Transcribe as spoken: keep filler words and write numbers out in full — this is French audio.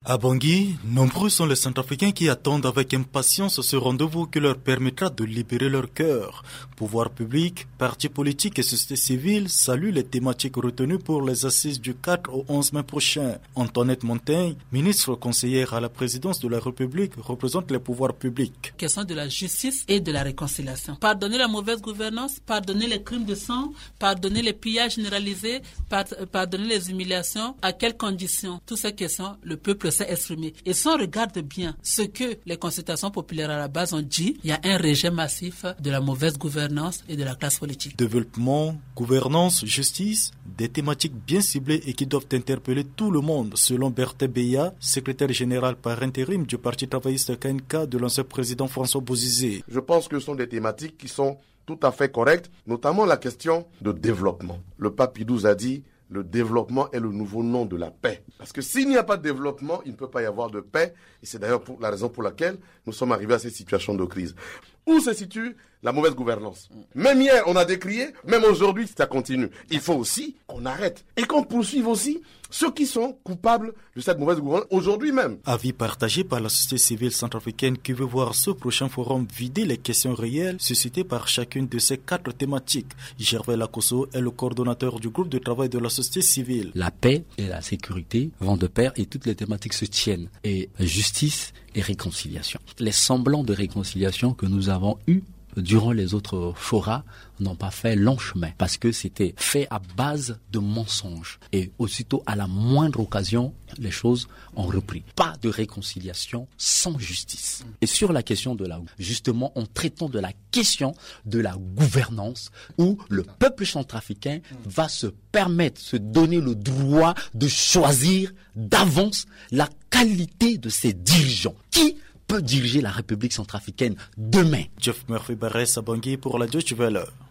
À Bangui, nombreux sont les Centrafricains qui attendent avec impatience ce rendez-vous qui leur permettra de libérer leur cœur. Pouvoir public, partis politiques et société civile saluent les thématiques retenues pour les assises du quatre au onze mai prochain. Antoinette Montaigne, ministre conseillère à la présidence de la République, représente les pouvoirs publics. Question de la justice et de la réconciliation. Pardonner la mauvaise gouvernance, pardonner les crimes de sang, pardonner les pillages généralisés, pardonner les humiliations. À quelles conditions? Toutes ces questions, le peuple s'est exprimé. Et si on regarde bien ce que les consultations populaires à la base ont dit, il y a un rejet massif de la mauvaise gouvernance et de la classe politique. Développement, gouvernance, justice, des thématiques bien ciblées et qui doivent interpeller tout le monde, selon Berthe Beya, secrétaire général par intérim du Parti travailliste K N K de l'ancien président François Bozizé. Je pense que ce sont des thématiques qui sont tout à fait correctes, notamment la question de développement. Le pape Pie douze a dit: le développement est le nouveau nom de la paix. Parce que s'il n'y a pas de développement, il ne peut pas y avoir de paix. Et c'est d'ailleurs pour la raison pour laquelle nous sommes arrivés à cette situation de crise. Où se situe la mauvaise gouvernance? Même hier, on a décrié, même aujourd'hui, ça continue. Il faut aussi qu'on arrête et qu'on poursuive aussi ceux qui sont coupables de cette mauvaise gouvernance aujourd'hui même. Avis partagé par la société civile centrafricaine qui veut voir ce prochain forum vider les questions réelles suscitées par chacune de ces quatre thématiques. Gervais Lacosso est le coordonnateur du groupe de travail de la société civile. La paix et la sécurité vont de pair et toutes les thématiques se tiennent. Et justice et réconciliation. Les semblants de réconciliation que nous avons eus durant les autres forats n'ont pas fait long chemin parce que c'était fait à base de mensonges. Et aussitôt, à la moindre occasion, les choses ont repris. Pas de réconciliation sans justice. Et sur la question de la... Justement, en traitant de la question de la gouvernance où le peuple centrafricain va se permettre, se donner le droit de choisir d'avance la qualité de ses dirigeants. Qui peut diriger la République centrafricaine demain? Jeff Murphy Barres à Bangui pour la Deutsche Welle.